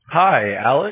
Hi, Alex.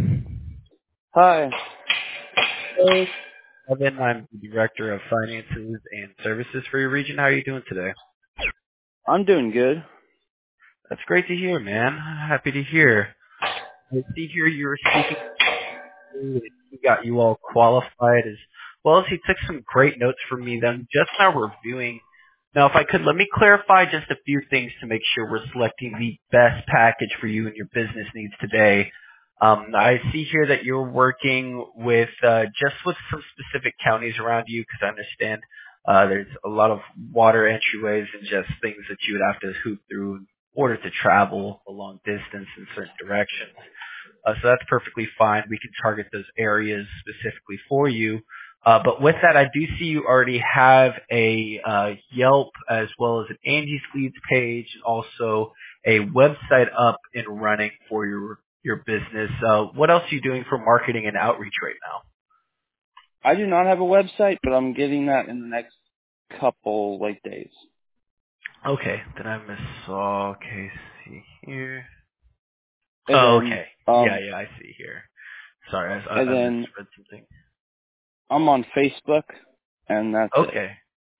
Hi, Hello, Evan. I'm the Director of Finances and Services for your region. How are you doing today? I'm doing good. That's great to hear, man. Happy to hear. I see here you were speaking to, he got you all qualified as well as he took some great notes from me then just now reviewing. Now, if I could, let me clarify just a few things to make sure we're selecting the best package for you and your business needs today. I see here that you're working with just with some specific counties around you because I understand there's a lot of water entryways and just things that you would have to hoop through in order to travel a long distance in certain directions. So that's perfectly fine. We can target those areas specifically for you. But with that, I do see you already have a Yelp as well as an Angie's Leads page, and also a website up and running for your business. What else are you doing for marketing and outreach right now? I do not have a website, but I'm getting that in the next couple days. Okay, then I missaw. Okay, see here. And Oh, then, okay. Yeah, I see here. Sorry, and I then misread something. I'm on Facebook, and that's it. Okay.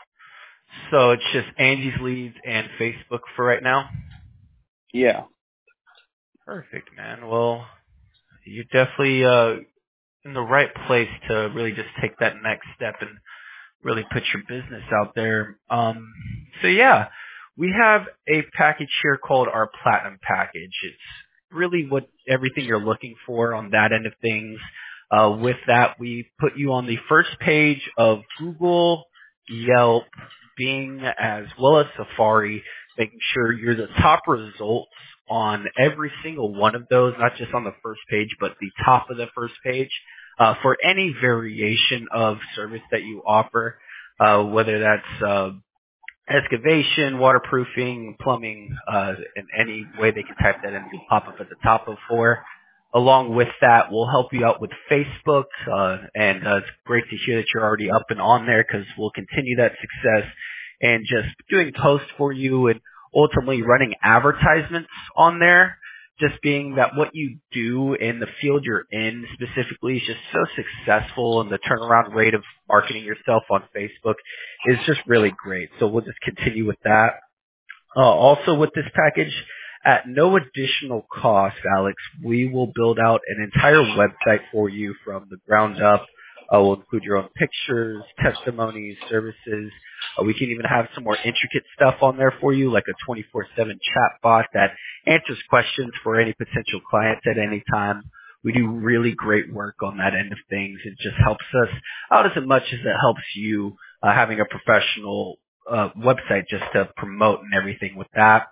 So it's just Angie's Leads and Facebook for right now? Yeah. Perfect, man. Well, you're definitely in the right place to really just take that next step and really put your business out there. So yeah, we have a package here called our Platinum package. It's really what everything you're looking for on that end of things. With that, we put you on the first page of Google, Yelp, Bing, as well as Safari, making sure you're the top results on every single one of those, not just on the first page, but the top of the first page for any variation of service that you offer, whether that's excavation, waterproofing, plumbing, in any way they can type that in, you'll pop up at the top of four. Along with that, we'll help you out with Facebook, and it's great to hear that you're already up and on there because we'll continue that success and just doing posts for you and ultimately running advertisements on there. Just being that what you do in the field you're in specifically is just so successful, and the turnaround rate of marketing yourself on Facebook is just really great. So we'll just continue with that. Also with this package, at no additional cost, Alex, we will build out an entire website for you from the ground up. We'll include your own pictures, testimonies, services. We can even have some more intricate stuff on there for you, like a 24/7 chat bot that answers questions for any potential clients at any time. We do really great work on that end of things. It just helps us out as much as it helps you having a professional website just to promote and everything with that.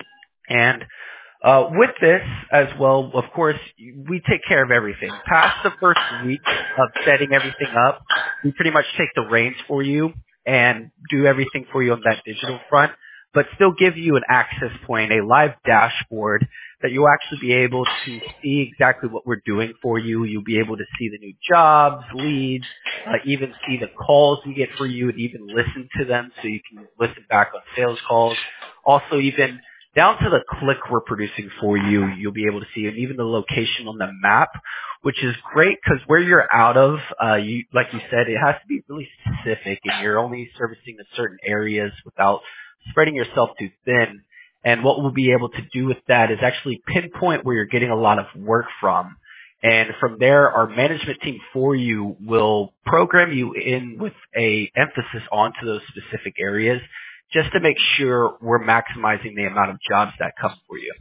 And with this as well, of course, we take care of everything. Past the first week of setting everything up, we pretty much take the reins for you and do everything for you on that digital front, but still give you an access point, a live dashboard that you'll actually be able to see exactly what we're doing for you. You'll be able to see the new jobs, leads, even see the calls we get for you and even listen to them so you can listen back on sales calls. Also, even down to the click we're producing for you, you'll be able to see, and even the location on the map, which is great because where you're out of, like you said, it has to be really specific, and you're only servicing the certain areas without spreading yourself too thin. And what we'll be able to do with that is actually pinpoint where you're getting a lot of work from. And from there, our management team for you will program you in with a emphasis onto those specific areas just to make sure we're maximizing the amount of jobs that come for you,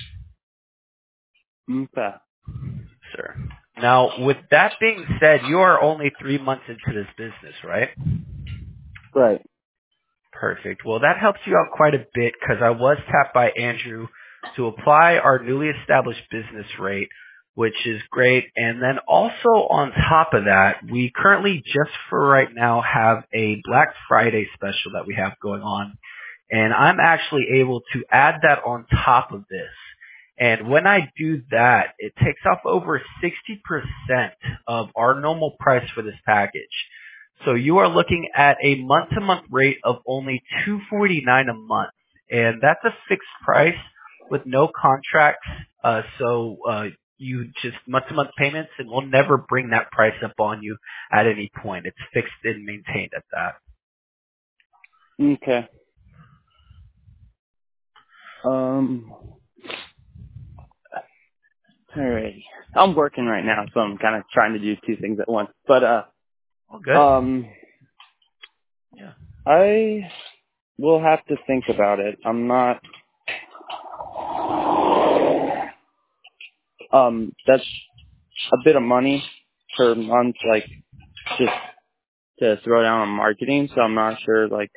Okay. sir. Now, with that being said, you are only 3 months into this business, right? Right. Perfect. Well, that helps you out quite a bit because I was tapped by Andrew to apply our newly established business rate, which is great. And then also on top of that, we currently just for right now have a Black Friday special that we have going on. And I'm actually able to add that on top of this. And when I do that, it takes off over 60% of our normal price for this package. So you are looking at a month-to-month rate of only $249 a month, and that's a fixed price with no contracts. you just month-to-month payments, and we'll never bring that price up on you at any point. It's fixed and maintained at that. Okay. Alrighty. I'm working right now, so I'm kind of trying to do two things at once. But All good. Yeah. I will have to think about it. I'm not. That's a bit of money per month, like just to throw down on marketing. So I'm not sure. Like,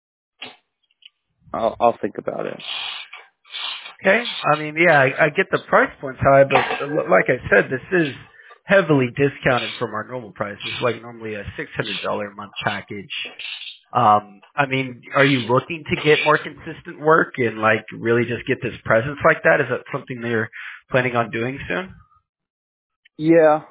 I'll think about it. Okay. I mean, yeah, I get the price points high, but like I said, this is heavily discounted from our normal price. It's like normally a $600 a month package. I mean, are you looking to get more consistent work and like really just get this presence like that? Is that something that you're planning on doing soon? Yeah.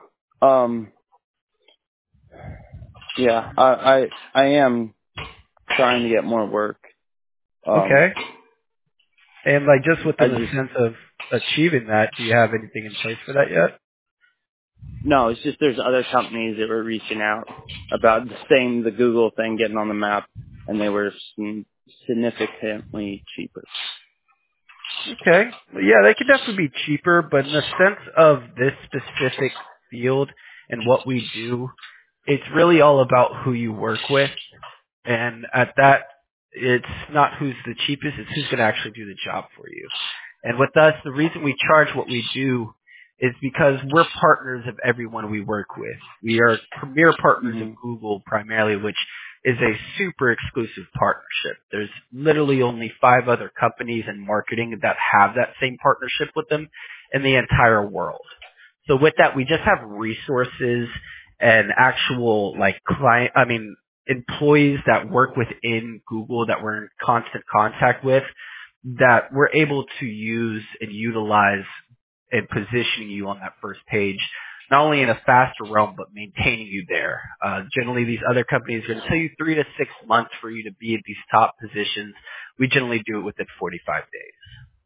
Yeah. I am trying to get more work. Okay. And like just I within the just sense of achieving that, do you have anything in place for that yet? no. It's just there's other companies that were reaching out about the Google thing getting on the map, and they were significantly cheaper. Okay. Well, yeah, they could definitely be cheaper, but in the sense of this specific field and what we do, it's really all about who you work with. And at that, it's not who's the cheapest, it's who's going to actually do the job for you. And with us, the reason we charge what we do is because we're partners of everyone we work with. We are premier partners of Hmm. Google primarily, which is a super exclusive partnership. There's literally only 5 other companies in marketing that have that same partnership with them in the entire world. So with that, we just have resources and actual like employees that work within Google that we're in constant contact with that we're able to use and utilize in positioning you on that first page, not only in a faster realm, but maintaining you there. Generally, these other companies are going to tell you 3 to 6 months for you to be at these top positions. We generally do it within 45 days.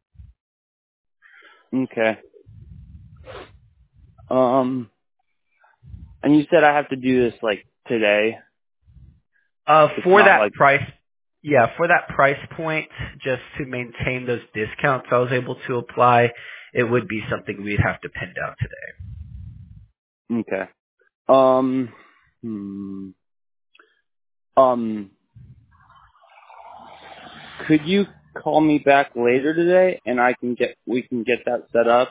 Okay. And you said I have to do this like today. It's For not that like price, yeah, for that price point, just to maintain those discounts I was able to apply, it would be something we'd have to pin down today. okay. Um. Hmm. Um. Could you call me back later today, and we can get that set up?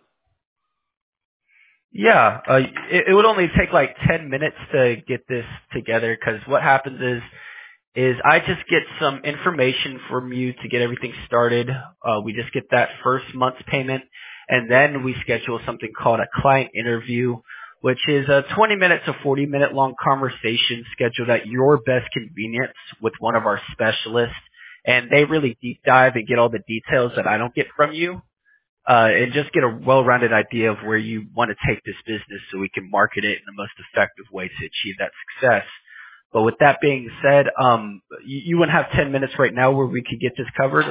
Yeah, it would only take like 10 minutes to get this together because what happens is I just get some information from you to get everything started. We just get that first month's payment, and then we schedule something called a client interview, which is a 20-minute to 40-minute long conversation scheduled at your best convenience with one of our specialists. And they really deep dive and get all the details that I don't get from you, and just get a well-rounded idea of where you want to take this business so we can market it in the most effective way to achieve that success. But with that being said, you wouldn't have 10 minutes right now where we could get this covered?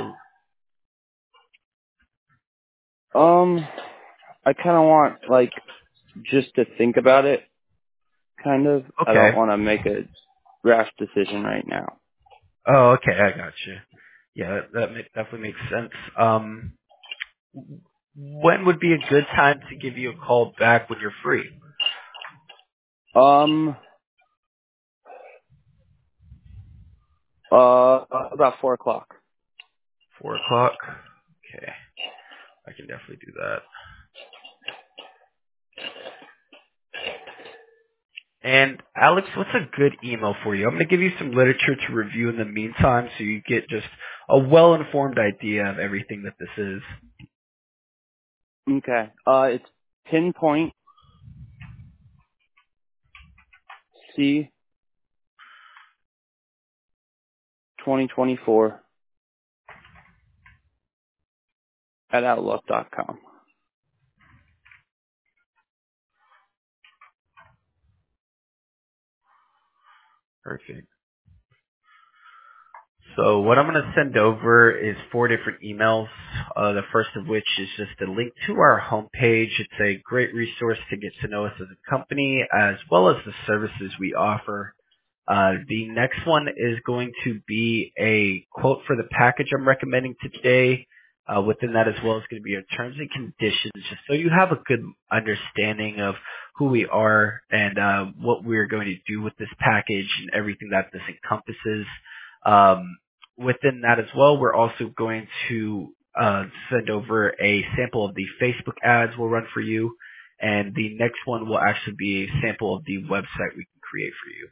Um. I kind of want like just to think about it. Kind of. I don't Okay. want to make a rash decision right now. Oh, okay. I got you. Yeah, definitely makes sense. When would be a good time to give you a call back when you're free? Um. About 4 o'clock. 4 o'clock? Okay. I can definitely do that. And Alex, what's a good email for you? I'm going to give you some literature to review in the meantime so you get just a well-informed idea of everything that this is. Okay. It's pinpoint C 2024 at outlook.com. Perfect. So what I'm going to send over is 4 different emails. The first of which is just a link to our homepage. It's a great resource to get to know us as a company as well as the services we offer. The next one is going to be a quote for the package I'm recommending today. Within that as well is going to be our terms and conditions, just so you have a good understanding of who we are and what we're going to do with this package and everything that this encompasses. Within that as well, we're also going to send over a sample of the Facebook ads we'll run for you, and the next one will actually be a sample of the website we can create for you.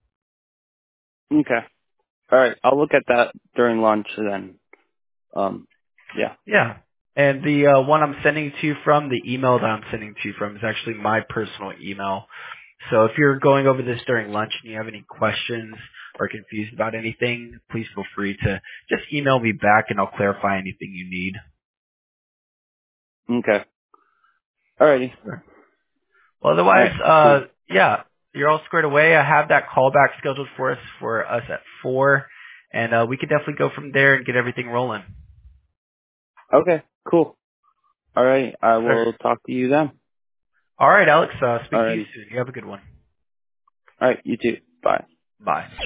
Okay. All right. I'll look at that during lunch then. Yeah. Yeah. And the one I'm sending to you from, the email that I'm sending to you from is actually my personal email. So if you're going over this during lunch and you have any questions or confused about anything, please feel free to just email me back and I'll clarify anything you need. Okay. All righty. Sure. Well, All otherwise, right. Cool. yeah, you're all squared away. I have that callback scheduled for us at 4, and we can definitely go from there and get everything rolling. Okay. Cool. All right. I Sure. will talk to you then. All right, Alex. All Speak to you righty. soon. You have a good one. All right. You too. Bye. Bye.